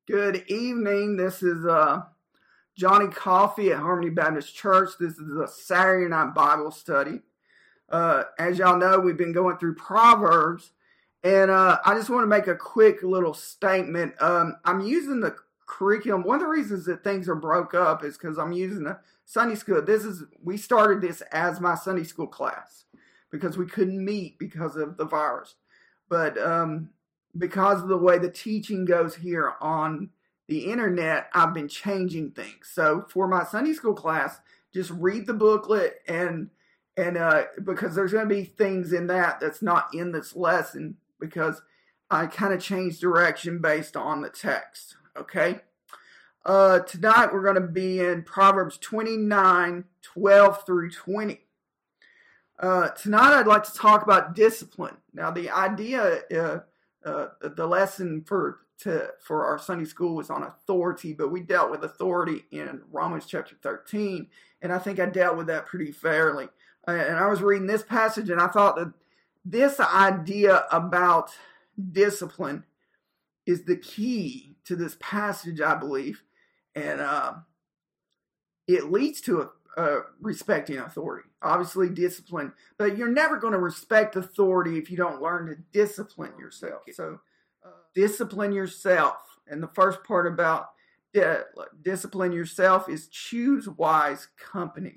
Good evening. This is Johnny Coffey at Harmony Baptist Church. This is a Saturday night Bible study. As y'all know, we've been going through Proverbs, and I just want to make a quick little statement. I'm using the curriculum. One of the reasons that things are broke up is because I'm using a Sunday school. We started this as my Sunday school class because we couldn't meet because of the virus, but because of the way the teaching goes here on the internet, I've been changing things. So for my Sunday school class, just read the booklet and because there's going to be things in that's not in this lesson because I kind of changed direction based on the text. Okay. Tonight we're going to be in Proverbs 29:12 through 20. Tonight I'd like to talk about discipline. Now the idea, the lesson for our Sunday school was on authority, but we dealt with authority in Romans chapter 13, and I think I dealt with that pretty fairly. And I was reading this passage, and I thought that this idea about discipline is the key to this passage, I believe, and it leads to respecting authority. Obviously discipline, but you're never going to respect authority if you don't learn to discipline yourself. So discipline yourself. And the first part about discipline yourself is choose wise company.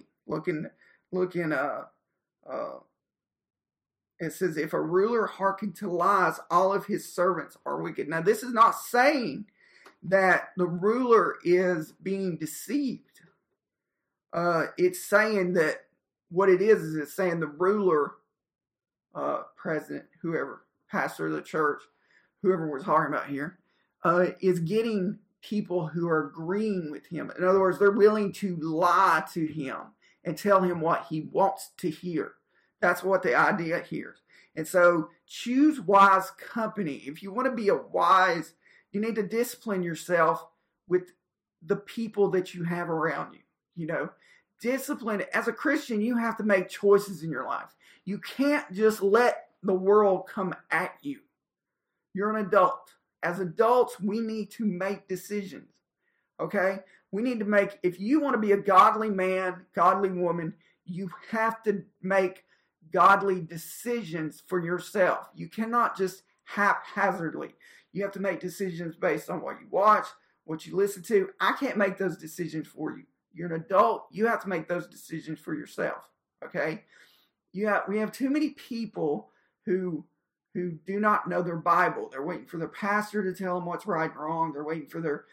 It says, if a ruler hearken to lies, all of his servants are wicked. Now, this is not saying that the ruler is being deceived. It's saying that what it is it's saying the ruler, president, whoever, pastor of the church, whoever we're talking about here, is getting people who are agreeing with him. In other words, they're willing to lie to him and tell him what he wants to hear. That's what the idea here is. And so choose wise company. If you want to be you need to discipline yourself with the people that you have around you. You know, discipline, as a Christian, you have to make choices in your life. You can't just let the world come at you. You're an adult. As adults, we need to make decisions. Okay? We need to if you want to be a godly man, godly woman, you have to make godly decisions for yourself. You cannot just haphazardly. You have to make decisions based on what you watch, what you listen to. I can't make those decisions for you. You're an adult. You have to make those decisions for yourself. Okay? We have too many people who do not know their Bible. They're waiting for their pastor to tell them what's right and wrong. They're waiting for their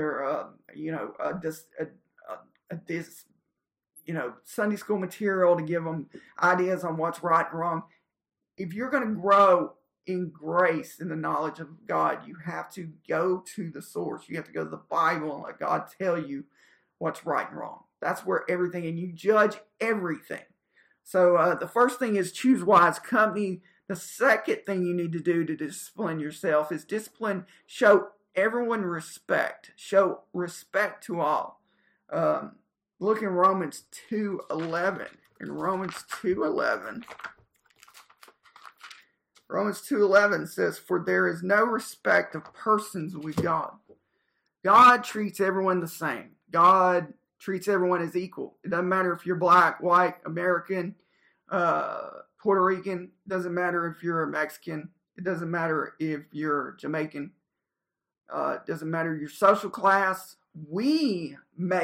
Sunday school material to give them ideas on what's right and wrong. If you're going to grow in grace in the knowledge of God, you have to go to the source. You have to go to the Bible and let God tell you what's right and wrong. That's where everything, and you judge everything. So the first thing is choose wise company. The second thing you need to do to discipline yourself is show everyone respect. Show respect to all. Look in Romans 2:11. In Romans 2:11 says, for there is no respect of persons with God. God treats everyone the same. God treats everyone as equal. It doesn't matter if you're black, white, American, Puerto Rican. It doesn't matter if you're a Mexican. It doesn't matter if you're Jamaican. It doesn't matter your social class. We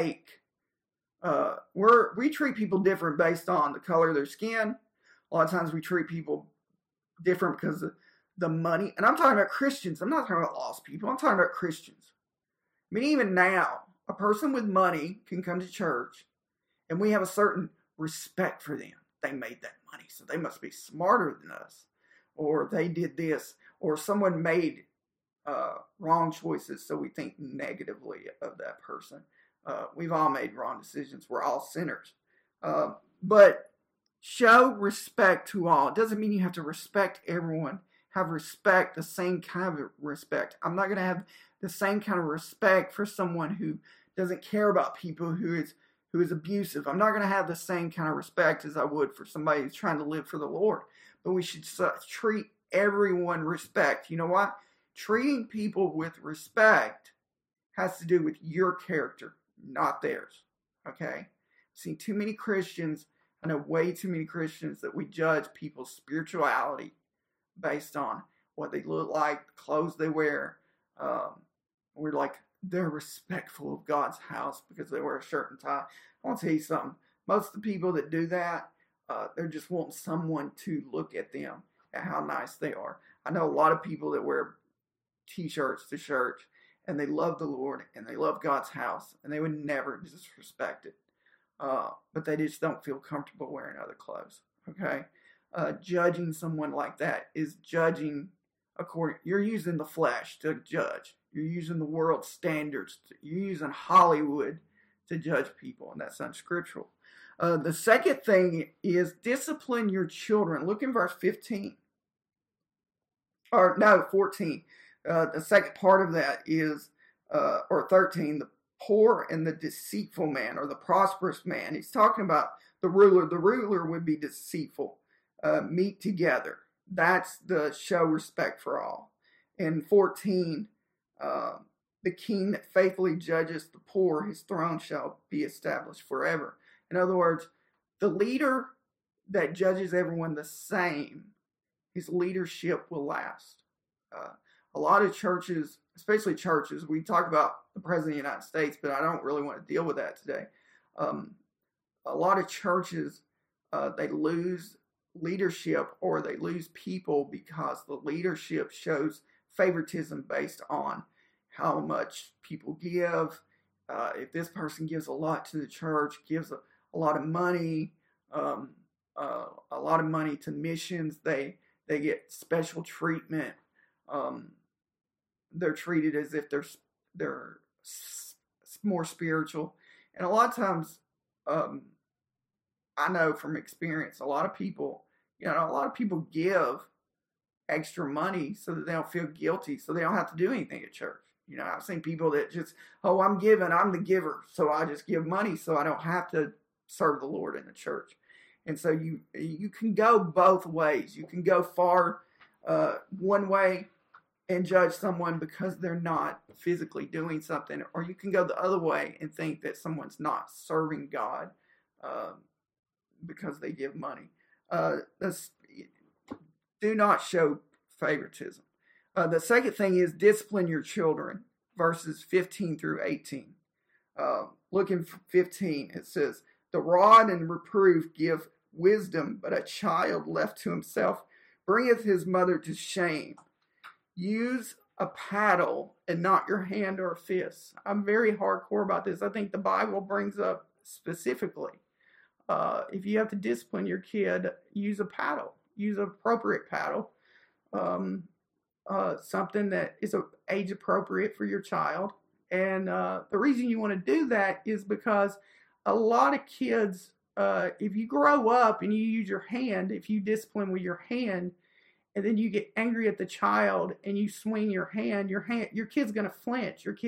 treat people different based on the color of their skin. A lot of times we treat people different because of the money. And I'm talking about Christians. I'm not talking about lost people. I'm talking about Christians. I mean, even now, a person with money can come to church and we have a certain respect for them. They made that money, so they must be smarter than us. Or they did this. Or someone made wrong choices, so we think negatively of that person. We've all made wrong decisions. We're all sinners. But show respect to all. It doesn't mean you have to respect everyone. Have respect, the same kind of respect. I'm not going to have the same kind of respect for someone who doesn't care about people, who is abusive. I'm not going to have the same kind of respect as I would for somebody who's trying to live for the Lord. But we should treat everyone respect. You know what? Treating people with respect has to do with your character, not theirs. Okay? I've seen too many Christians, I know way too many Christians, that we judge people's spirituality based on what they look like, the clothes they wear. We're like, they're respectful of God's house because they wear a shirt and tie. I want to tell you something. Most of the people that do that, they're just wanting someone to look at them, at how nice they are. I know a lot of people that wear t-shirts to church, and they love the Lord, and they love God's house, and they would never disrespect it. But they just don't feel comfortable wearing other clothes, okay? Judging someone like that is judging you're using the flesh to judge. You're using the world's standards. You're using Hollywood to judge people, and that's unscriptural. The second thing is discipline your children. Look in verse 15. 14. The second part of that is, or 13, the poor and the deceitful man, or the prosperous man. He's talking about the ruler. The ruler would be deceitful. Meet together. That's the show respect for all. In 14, the king that faithfully judges the poor, his throne shall be established forever. In other words, the leader that judges everyone the same, his leadership will last. A lot of churches, especially churches, we talk about the President of the United States, but I don't really want to deal with that today. A lot of churches, they lose leadership, or they lose people because the leadership shows favoritism based on how much people give. If this person gives a lot to the church, gives a lot of money, a lot of money to missions, they get special treatment. They're treated as if they're more spiritual. And a lot of times, I know from experience, a lot of people give extra money so that they don't feel guilty, so they don't have to do anything at church. I've seen people that just, I'm giving, I'm the giver, so I just give money so I don't have to serve the Lord in the church. And so you can go both ways. You can go far one way and judge someone because they're not physically doing something, or you can go the other way and think that someone's not serving God because they give money. Do not show favoritism. The second thing is discipline your children, verses 15 through 18. Look in 15, it says, the rod and reproof give wisdom, but a child left to himself bringeth his mother to shame. Use a paddle and not your hand or fist. I'm very hardcore about this. I think the Bible brings up specifically, if you have to discipline your kid, use a paddle. Use an appropriate paddle. Something that is age appropriate for your child. And the reason you want to do that is because a lot of kids, if you grow up and you use your hand, if you discipline with your hand, and then you get angry at the child and you swing your kid's going to flinch. Your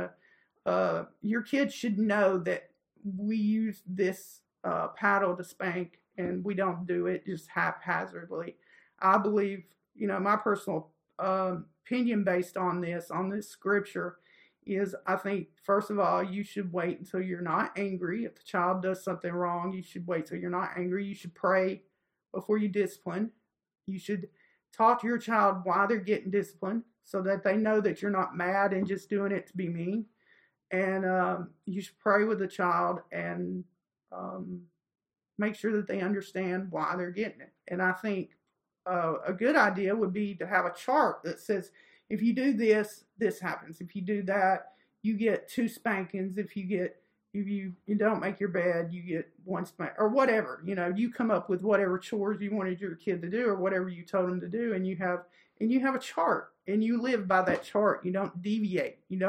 kid should know that we use this paddle to spank, and we don't do it just haphazardly. I believe, my personal opinion based on this scripture is, I think, first of all, you should wait until you're not angry. If the child does something wrong, you should wait till you're not angry. You should pray before you discipline. You should talk to your child why they're getting disciplined so that they know that you're not mad and just doing it to be mean. And you should pray with the child and make sure that they understand why they're getting it. And I think a good idea would be to have a chart that says, if you do this, this happens. If you do that, you get 2 spankings. If you don't make your bed, you get 1 spank, or whatever. You come up with whatever chores you wanted your kid to do, or whatever you told them to do, and you have a chart, and you live by that chart. You don't deviate. You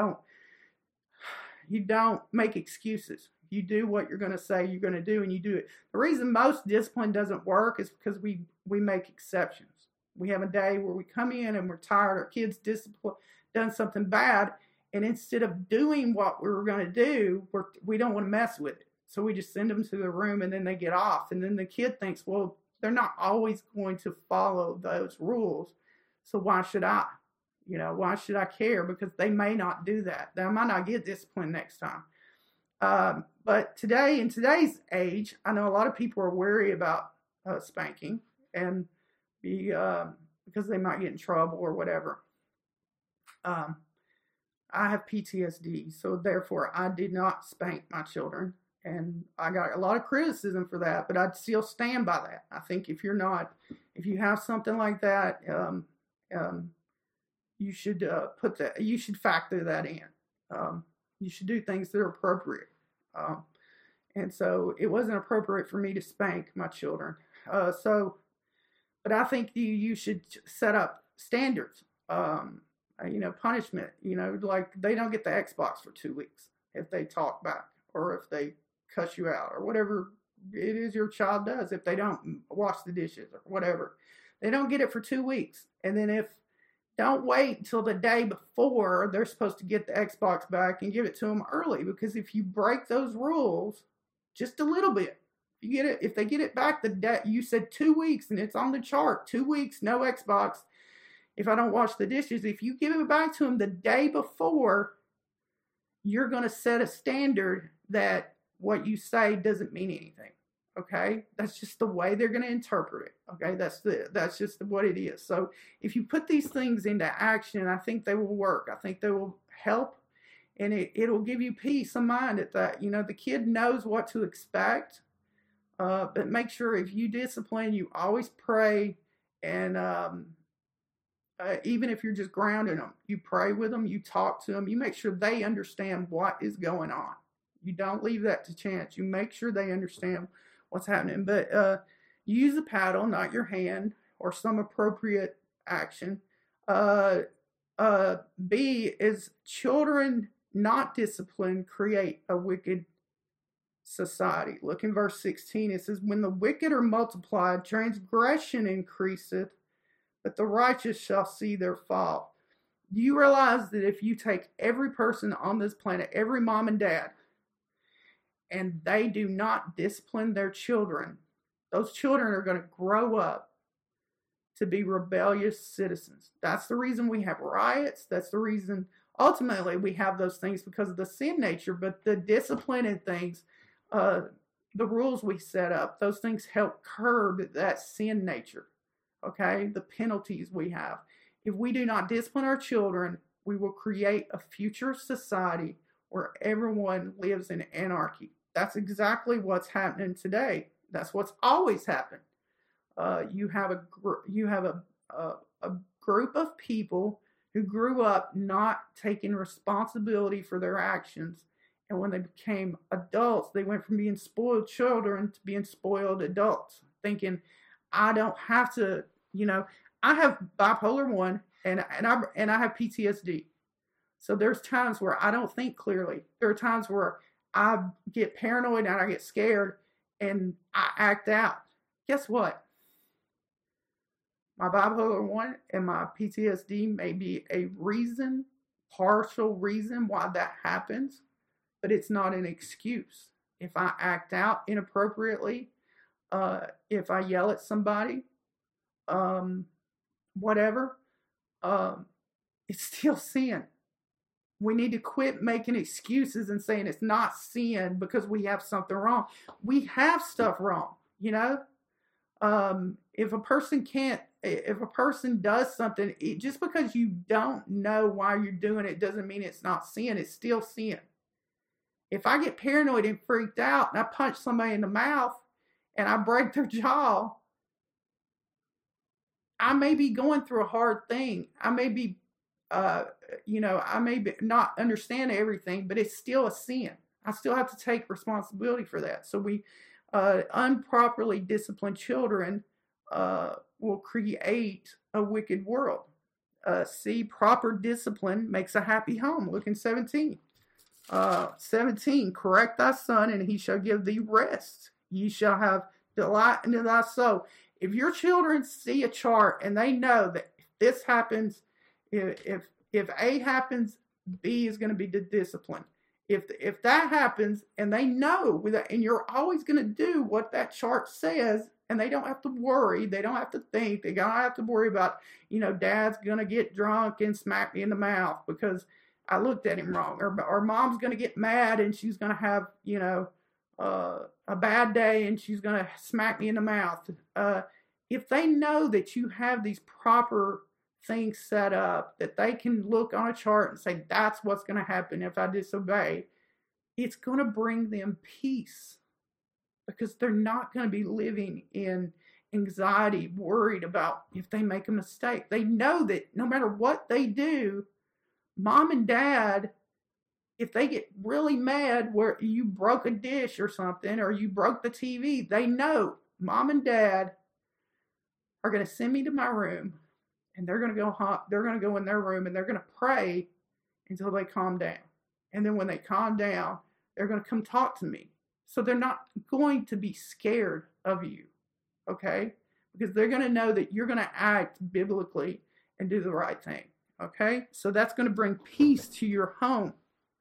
don't make excuses. You do what you're going to say you're going to do, and you do it. The reason most discipline doesn't work is because we make exceptions. We have a day where we come in and we're tired. Our kids done something bad, and instead of doing what we were going to do, we don't want to mess with it. So we just send them to the room, and then they get off. And then the kid thinks, well, they're not always going to follow those rules, so why should I? Why should I care? Because they may not do that. They might not get disciplined next time. But today, in today's age, I know a lot of people are wary about spanking and because they might get in trouble or whatever. I have PTSD, so therefore I did not spank my children. And I got a lot of criticism for that, but I'd still stand by that. I think if you have something like that, you should you should factor that in. You should do things that are appropriate. And so it wasn't appropriate for me to spank my children. But I think you should set up standards, punishment, like they don't get the Xbox for 2 weeks if they talk back or if they cuss you out or whatever it is your child does. If they don't wash the dishes or whatever, they don't get it for 2 weeks. And then don't wait until the day before they're supposed to get the Xbox back and give it to them early, because if you break those rules just a little bit, if they get it back the day you said 2 weeks and it's on the chart, 2 weeks, no Xbox. If I don't wash the dishes, if you give it back to them the day before, you're going to set a standard that what you say doesn't mean anything. Okay, that's just the way they're going to interpret it. Okay, that's just what it is. So if you put these things into action, I think they will work. I think they will help, and it'll give you peace of mind at that. The kid knows what to expect, but make sure if you discipline, you always pray, and even if you're just grounding them, you pray with them, you talk to them, you make sure they understand what is going on. You don't leave that to chance. You make sure they understand what's happening. But use a paddle, not your hand, or some appropriate action. B is children not disciplined create a wicked society. Look in verse 16. It says, when the wicked are multiplied, transgression increaseth, but the righteous shall see their fall. Do you realize that if you take every person on this planet, every mom and dad, and they do not discipline their children, those children are going to grow up to be rebellious citizens. That's the reason we have riots. That's the reason, ultimately, we have those things because of the sin nature. But the discipline and things, the rules we set up, those things help curb that sin nature. Okay? The penalties we have. If we do not discipline our children, we will create a future society where everyone lives in anarchy. That's exactly what's happening today. That's what's always happened. You have a group of people who grew up not taking responsibility for their actions, and when they became adults, they went from being spoiled children to being spoiled adults, thinking, I don't have to. I have bipolar 1, and I have PTSD. So there's times where I don't think clearly. There are times where I get paranoid and I get scared and I act out. Guess what? My bipolar 1 and my PTSD may be a partial reason why that happens, but it's not an excuse. If I act out inappropriately, if I yell at somebody, whatever, it's still sin. We need to quit making excuses and saying it's not sin because we have something wrong. We have stuff wrong, If a person does something, just because you don't know why you're doing it doesn't mean it's not sin. It's still sin. If I get paranoid and freaked out and I punch somebody in the mouth and I break their jaw, I may be going through a hard thing. I may be I may not understand everything, but it's still a sin. I still have to take responsibility for that. So we improperly disciplined children will create a wicked world. C, proper discipline makes a happy home. Look in 17. 17, correct thy son, and he shall give thee rest. Ye shall have delight into thy soul. If your children see a chart and they know that if this happens, if A happens, B is going to be disciplined. If that happens and they know that, and you're always going to do what that chart says, and they don't have to worry, they don't have to think, they don't have to worry about, dad's going to get drunk and smack me in the mouth because I looked at him wrong, or mom's going to get mad and she's going to have, a bad day and she's going to smack me in the mouth. If they know that you have these proper things set up, that they can look on a chart and say, that's what's going to happen if I disobey, it's going to bring them peace, because they're not going to be living in anxiety, worried about if they make a mistake. They know that no matter what they do, mom and dad, if they get really mad where you broke a dish or something, or you broke the TV, they know mom and dad are going to send me to my room, and they're going to go in their room and they're going to pray until they calm down. And then when they calm down, they're going to come talk to me. So they're not going to be scared of you, okay? Because they're going to know that you're going to act biblically and do the right thing, okay? So that's going to bring peace to your home.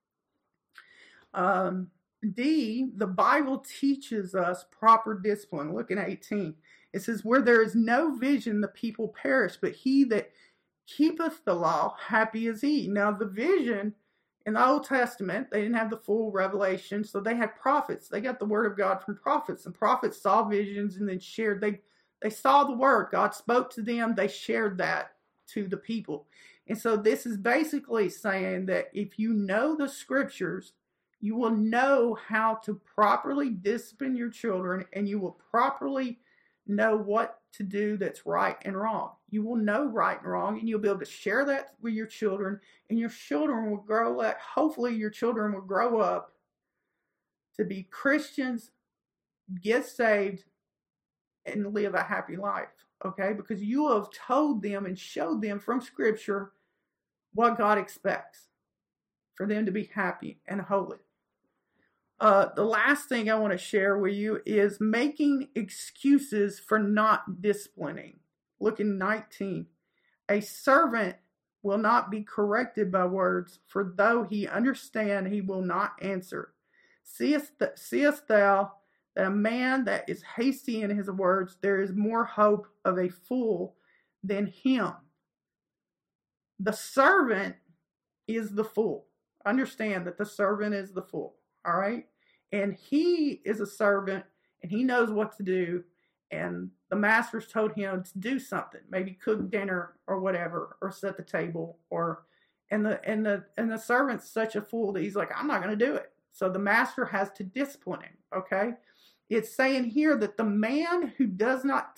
D, the Bible teaches us proper discipline. Look at 18. It says, where there is no vision, the people perish, but he that keepeth the law, happy is he. Now, the vision in the Old Testament, they didn't have the full revelation, so they had prophets. They got the word of God from prophets, and prophets saw visions and then shared. They saw the word. God spoke to them. They shared that to the people. And so this is basically saying that if you know the scriptures, you will know how to properly discipline your children, and you will properly know what to do that's right and wrong. You will know right and wrong, and you'll be able to share that with your children, and your children will grow up. Hopefully your children will grow up to be Christians, get saved, and live a happy life, okay? Because you have told them and showed them from Scripture what God expects for them to be happy and holy. The last thing I want to share with you is making excuses for not disciplining. Look in 19. A servant will not be corrected by words, for though he understand, he will not answer. Seest thou that a man that is hasty in his words, there is more hope of a fool than him. The servant is the fool. Understand that the servant is the fool. All right? And he is a servant, and he knows what to do, and the master's told him to do something, maybe cook dinner or whatever, or set the table, and the servant's such a fool that he's like, I'm not going to do it. So the master has to discipline him, okay? It's saying here that the man who does not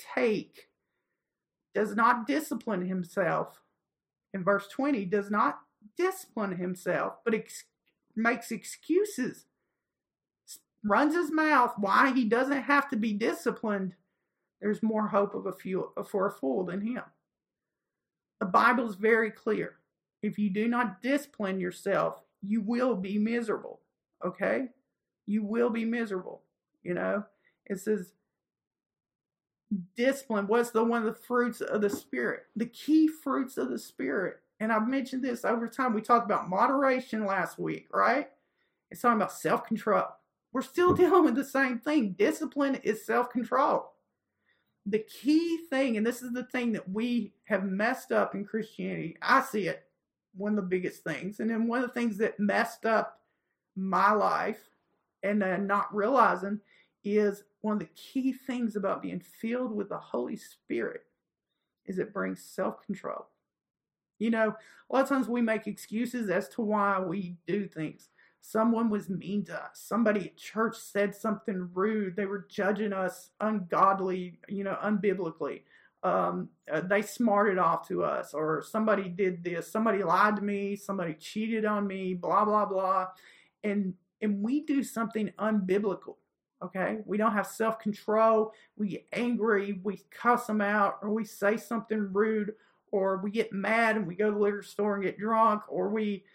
discipline himself, in verse 20, does not discipline himself, but makes excuses, runs his mouth why he doesn't have to be disciplined, there's more hope for a fool than him. The Bible is very clear. If you do not discipline yourself, you will be miserable, okay? You will be miserable, It says, discipline, what's one of the fruits of the Spirit? The key fruits of the Spirit. And I've mentioned this over time. We talked about moderation last week, right? It's talking about self-control. We're still dealing with the same thing. Discipline is self-control. The key thing, and this is the thing that we have messed up in Christianity, I see it, one of the biggest things. And then one of the things that messed up my life and not realizing is one of the key things about being filled with the Holy Spirit is it brings self-control. A lot of times we make excuses as to why we do things. Someone was mean to us. Somebody at church said something rude. They were judging us ungodly, unbiblically. They smarted off to us, or somebody did this. Somebody lied to me. Somebody cheated on me, blah, blah, blah. And we do something unbiblical, okay? We don't have self-control. We get angry. We cuss them out, or we say something rude, or we get mad and we go to the liquor store and get drunk, or we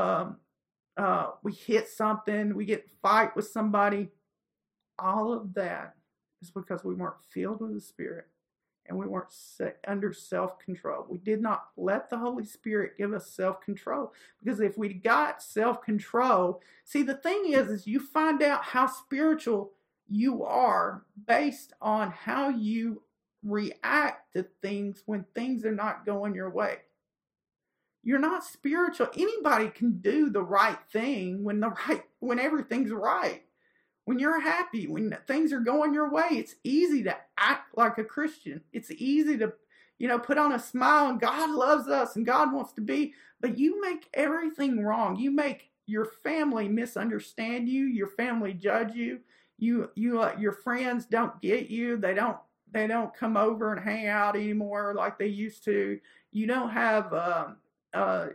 hit something, we get fight with somebody. All of that is because we weren't filled with the Spirit. and we weren't under self-control. We did not let the Holy Spirit give us self-control, because if we got self-control, see, the thing is you find out how spiritual you are based on how you react to things when things are not going your way. You're not spiritual. Anybody can do the right thing when everything's right. When you're happy, when things are going your way, it's easy to act like a Christian. It's easy to, put on a smile, and God loves us and God wants to be, but you make everything wrong. You make your family misunderstand you, your family judge you. Your friends don't get you. They don't come over and hang out anymore like they used to. You don't have a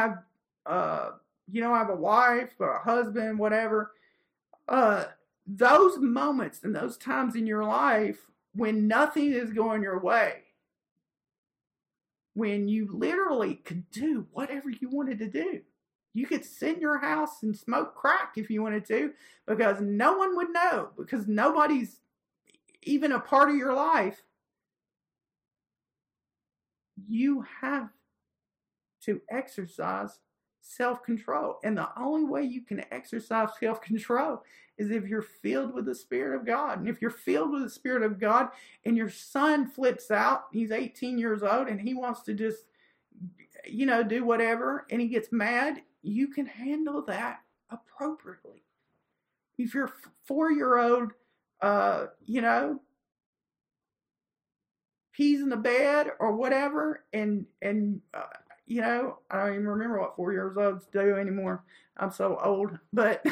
wife or a husband, whatever. Those moments and those times in your life when nothing is going your way, when you literally could do whatever you wanted to do. You could sit in your house and smoke crack if you wanted to, because no one would know, because nobody's even a part of your life. You have to exercise self-control. And the only way you can exercise self-control is if you're filled with the Spirit of God. And if you're filled with the Spirit of God and your son flips out, he's 18 years old and he wants to just, do whatever, and he gets mad, you can handle that appropriately. If your 4-year-old, pees in the bed or whatever, and I don't even remember what 4-year-olds do anymore. I'm so old. But,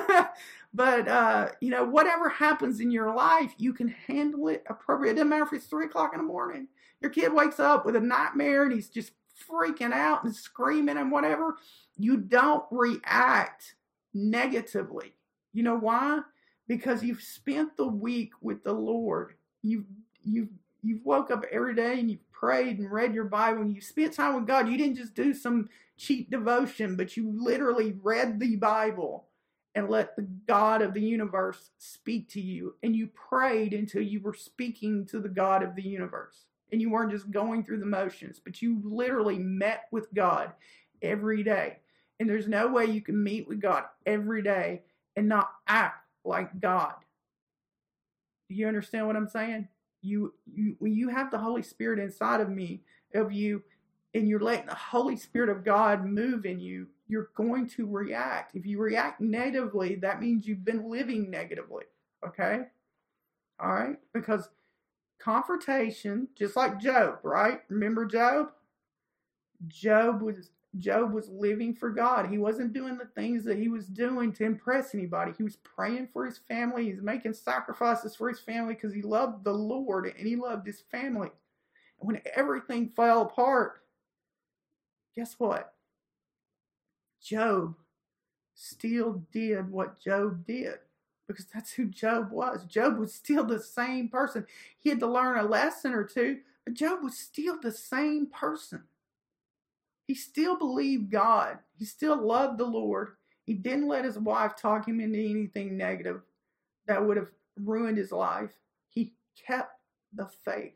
whatever happens in your life, you can handle it appropriately. It doesn't matter if it's 3 o'clock in the morning. Your kid wakes up with a nightmare and he's just freaking out and screaming and whatever. You don't react negatively. You know why? Because you've spent the week with the Lord. You've woke up every day and you've prayed and read your Bible and you spent time with God. You didn't just do some cheap devotion, but you literally read the Bible and let the God of the universe speak to you. And you prayed until you were speaking to the God of the universe. And you weren't just going through the motions, but you literally met with God every day. And there's no way you can meet with God every day and not act like God. Do you understand what I'm saying? When you have the Holy Spirit inside of you, and you're letting the Holy Spirit of God move in you, you're going to react. If you react negatively, that means you've been living negatively. Okay? All right? Because confrontation, just like Job, right? Remember Job? Job was living for God. He wasn't doing the things that he was doing to impress anybody. He was praying for his family. He's making sacrifices for his family because he loved the Lord and he loved his family. And when everything fell apart, guess what? Job still did what Job did, because that's who Job was. Job was still the same person. He had to learn a lesson or two, but Job was still the same person. He still believed God. He still loved the Lord. He didn't let his wife talk him into anything negative that would have ruined his life. He kept the faith.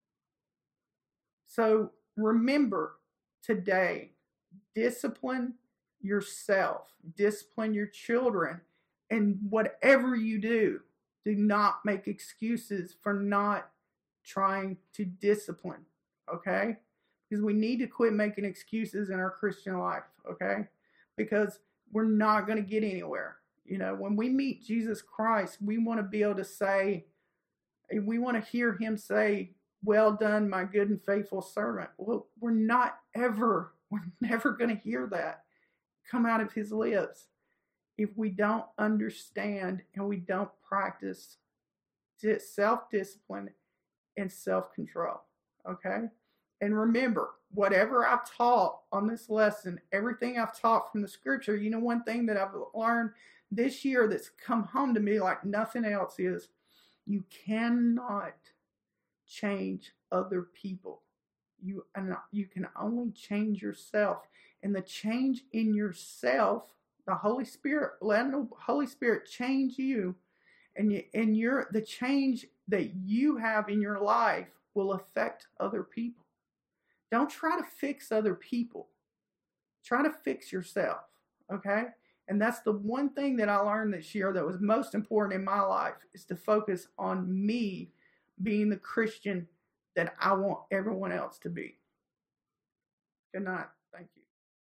So remember today, discipline yourself, discipline your children, and whatever you do not make excuses for not trying to discipline, okay? Because we need to quit making excuses in our Christian life, okay? Because we're not going to get anywhere. When we meet Jesus Christ, we want to be able to say, we want to hear him say, "Well done, my good and faithful servant." Well, we're never going to hear that come out of his lips if we don't understand and we don't practice self-discipline and self-control, okay? And remember, whatever I've taught on this lesson, everything I've taught from the scripture, one thing that I've learned this year that's come home to me like nothing else is, you cannot change other people. You can only change yourself. And the change in yourself, the Holy Spirit, let the Holy Spirit change you, and the change that you have in your life will affect other people. Don't try to fix other people. Try to fix yourself, okay? And that's the one thing that I learned this year that was most important in my life, is to focus on me being the Christian that I want everyone else to be. Good night. Thank you.